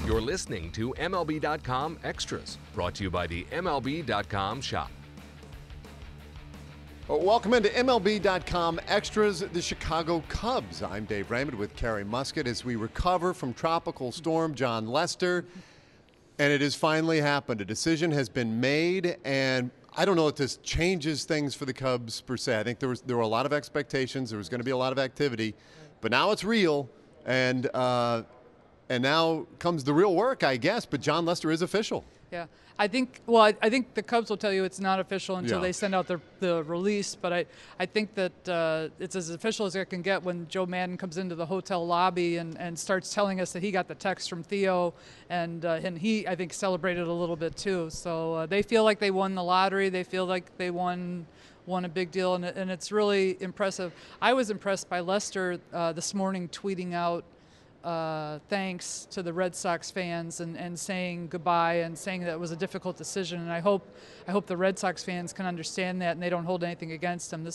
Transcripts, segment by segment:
You're listening to MLB.com Extras, brought to you by the MLB.com shop. Welcome into MLB.com Extras, the Chicago Cubs. I'm Dave Raymond with Carrie Muskat as we recover from Tropical Storm Jon Lester. And it has finally happened. A decision has been made, and I don't know if this changes things for the Cubs per se. I think there were a lot of expectations. There was going to be a lot of activity. But now it's real, and now comes the real work, I guess. But Jon Lester is official. Yeah, I think the Cubs will tell you it's not official until they send out the release. But I think that it's as official as it can get when Joe Maddon comes into the hotel lobby and starts telling us that he got the text from Theo, and he, I think, celebrated a little bit too. So they feel like they won the lottery. They feel like they won a big deal, and it's really impressive. I was impressed by Lester this morning tweeting out thanks to the Red Sox fans and saying goodbye and saying that it was a difficult decision. And I hope the Red Sox fans can understand that and they don't hold anything against him.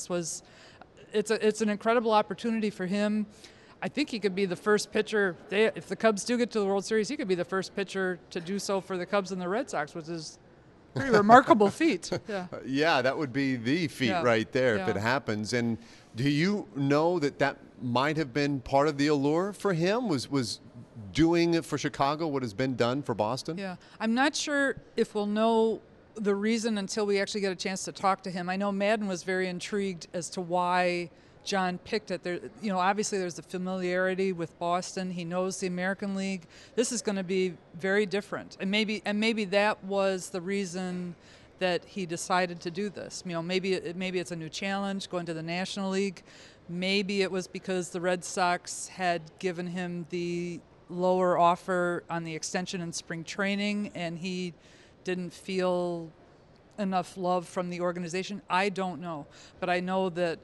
It's an incredible opportunity for him. I think he could be the first pitcher. If the Cubs do get to the World Series, he could be the first pitcher to do so for the Cubs and the Red Sox, which is a pretty remarkable feat. Yeah, that would be the feat right there if it happens. And do you know that might have been part of the allure for him, was doing for Chicago what has been done for Boston? Yeah, I'm not sure if we'll know the reason until we actually get a chance to talk to him. I know Maddon was very intrigued as to why Jon picked it. Obviously there's the familiarity with Boston. He knows the American League. This is going to be very different, and maybe that was the reason that he decided to do this. Maybe it's a new challenge going to the National League. Maybe it was because the Red Sox had given him the lower offer on the extension in spring training, and he didn't feel enough love from the organization. I don't know, but I know that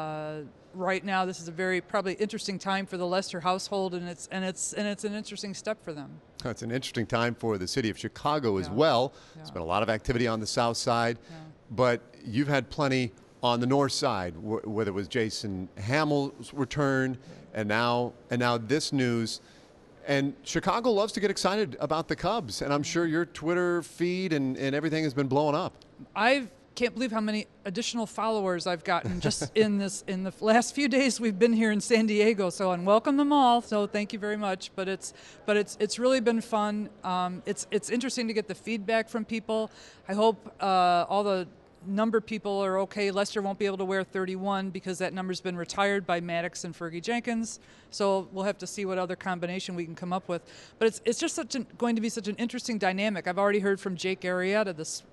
right now this is a very probably interesting time for the Lester household, and it's an interesting step for them. It's an interesting time for the city of Chicago as well. There's been a lot of activity on the south side, but you've had plenty on the north side, whether it was Jason Hammel's return and now this news. And Chicago loves to get excited about the Cubs, and I'm sure your Twitter feed and everything has been blowing up. I can't believe how many additional followers I've gotten just in the last few days we've been here in San Diego. So, and welcome them all. So thank you very much. But it's really been fun. It's interesting to get the feedback from people. I hope all the number people are okay. Lester won't be able to wear 31 because that number's been retired by Maddox and Fergie Jenkins. So we'll have to see what other combination we can come up with. But it's just going to be such an interesting dynamic. I've already heard from Jake Arrieta this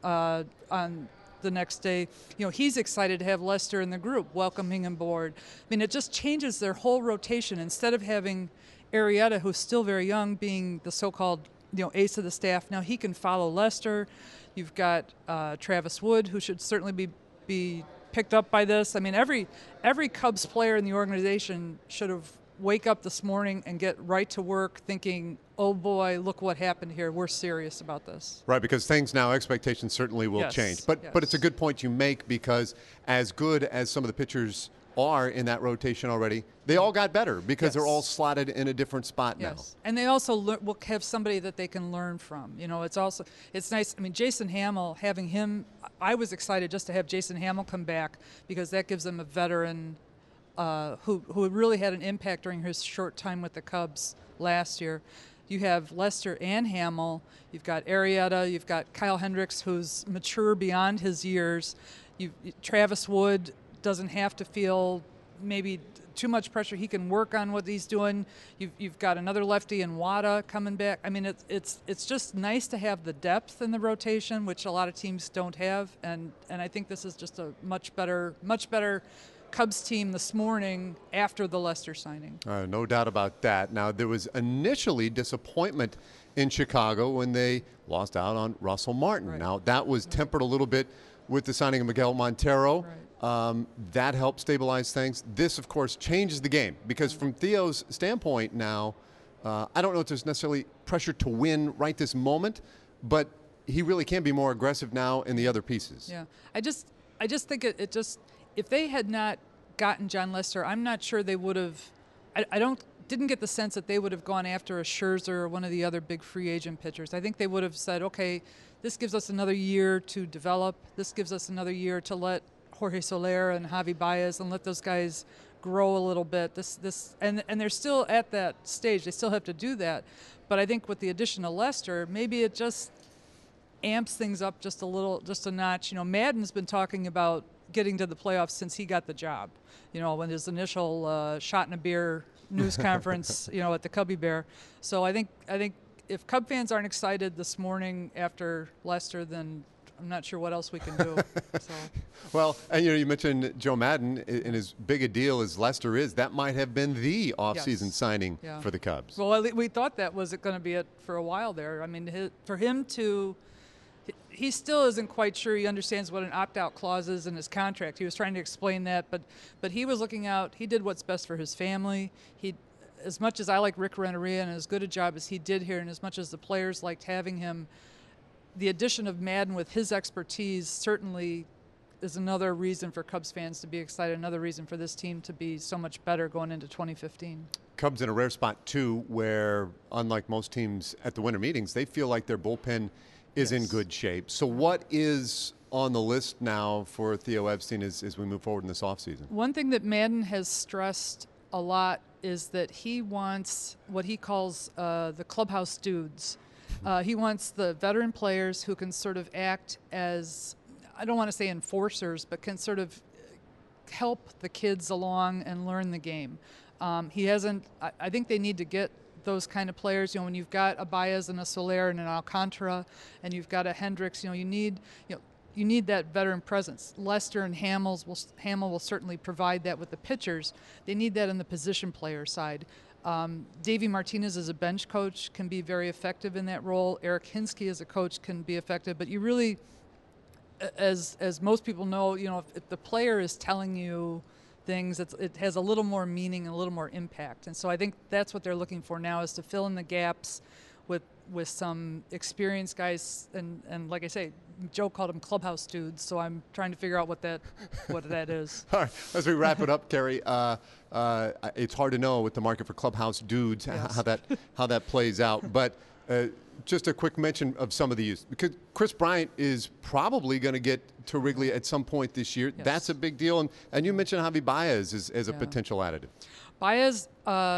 on the next day. He's excited to have Lester in the group, welcoming him aboard. I mean, it just changes their whole rotation. Instead of having Arrieta, who's still very young, being the so-called ace of the staff, now he can follow Lester. You've got Travis Wood, who should certainly be picked up by this. I mean, every Cubs player in the organization should have wake up this morning and get right to work thinking, oh boy, look what happened here. We're serious about this. Right, because expectations certainly will change. But it's a good point you make, because as good as some of the pitchers are in that rotation already, they all got better because they're all slotted in a different spot now. And they also will have somebody that they can learn from. It's nice. I mean, Jason Hammel, having him, I was excited just to have Jason Hammel come back, because that gives them a veteran who really had an impact during his short time with the Cubs last year. You have Lester and Hammel. You've got Arrieta. You've got Kyle Hendricks, who's mature beyond his years. Travis Wood doesn't have to feel maybe too much pressure. He can work on what he's doing. You've got another lefty in Wada coming back. I mean, it's just nice to have the depth in the rotation, which a lot of teams don't have. And I think this is just a much better Cubs team this morning after the Lester signing. No doubt about that. Now, there was initially disappointment in Chicago when they lost out on Russell Martin. Right. Now, that was tempered a little bit with the signing of Miguel Montero. Right. That helped stabilize things. This, of course, changes the game, because from Theo's standpoint now, I don't know if there's necessarily pressure to win right this moment, but he really can be more aggressive now in the other pieces. Yeah, I just think if they had not gotten Jon Lester, I'm not sure they would have. I don't didn't get the sense that they would have gone after a Scherzer or one of the other big free agent pitchers. I think they would have said, okay, this gives us another year to develop. This gives us another year to let Jorge Soler and Javi Baez and let those guys grow a little bit. And they're still at that stage. They still have to do that. But I think with the addition of Lester, maybe it just amps things up just a little, just a notch. You know, Madden's been talking about getting to the playoffs since he got the job. You know, when his initial shot in a beer news conference, you know, at the Cubby Bear. So I think if Cub fans aren't excited this morning after Lester, then I'm not sure what else we can do. So. Well, and you mentioned Joe Madden, and as big a deal as Lester is, that might have been the offseason signing for the Cubs. Well, we thought that was going to be it for a while there. I mean, for him to, he still isn't quite sure he understands what an opt-out clause is in his contract. He was trying to explain that, but he was looking out. He did what's best for his family. As much as I like Rick Renteria and as good a job as he did here, and as much as the players liked having him, the addition of Madden with his expertise certainly is another reason for Cubs fans to be excited, another reason for this team to be so much better going into 2015. Cubs in a rare spot, too, where, unlike most teams at the winter meetings, they feel like their bullpen is in good shape. So what is on the list now for Theo Epstein as we move forward in this offseason? One thing that Madden has stressed a lot is that he wants what he calls the clubhouse dudes. He wants the veteran players who can sort of act as, I don't want to say enforcers, but can sort of help the kids along and learn the game. He hasn't, I think they need to get those kind of players. You know, when you've got a Baez and a Soler and an Alcantara, and you've got a Hendricks, you need that veteran presence. Lester and Hamill will certainly provide that with the pitchers. They need that in the position player side. Davey Martinez as a bench coach can be very effective in that role. Eric Hinsky as a coach can be effective, but you really, as most people know, if the player is telling you things, it has a little more meaning and a little more impact. And so I think that's what they're looking for now, is to fill in the gaps with some experienced guys, and like I say, Joe called them clubhouse dudes, so I'm trying to figure out what that is. All right, as we wrap it up, Carrie, it's hard to know with the market for clubhouse dudes how that plays out, but just a quick mention of some of these, because Chris Bryant is probably going to get to Wrigley at some point this year. Yes. That's a big deal, and you mentioned Javi Baez as a potential additive. Baez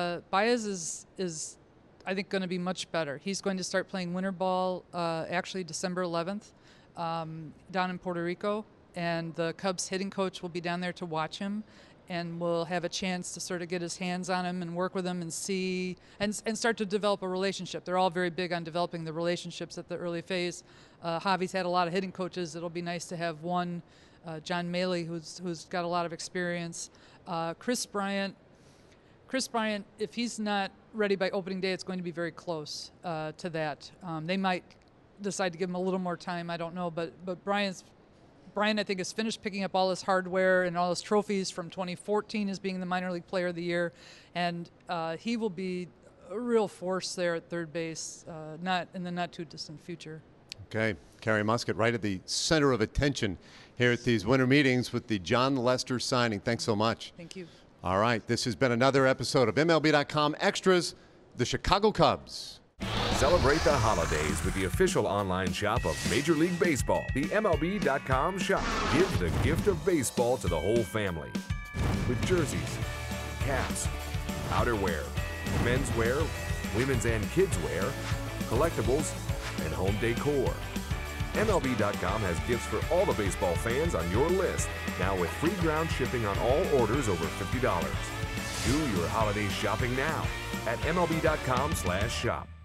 is I think going to be much better. He's going to start playing winter ball actually December 11th down in Puerto Rico, and the Cubs hitting coach will be down there to watch him, and will have a chance to sort of get his hands on him and work with him and see and start to develop a relationship. They're all very big on developing the relationships at the early phase. Javi's had a lot of hitting coaches. It'll be nice to have one, John Maley, who's got a lot of experience. Chris Bryant, if he's not ready by opening day, it's going to be very close to that. They might decide to give him a little more time. I don't know, but Brian, I think, has finished picking up all his hardware and all his trophies from 2014 as being the minor league player of the year, and he will be a real force there at third base, not in the not too distant future. Okay, Carrie Muskat, right at the center of attention here at these winter meetings with the Jon Lester signing. Thanks so much. Thank you. All right, this has been another episode of MLB.com Extras, the Chicago Cubs. Celebrate the holidays with the official online shop of Major League Baseball, the MLB.com shop. Give the gift of baseball to the whole family with jerseys, caps, outerwear, menswear, women's and kids' wear, collectibles, and home decor. MLB.com has gifts for all the baseball fans on your list, now with free ground shipping on all orders over $50. Do your holiday shopping now at MLB.com/shop.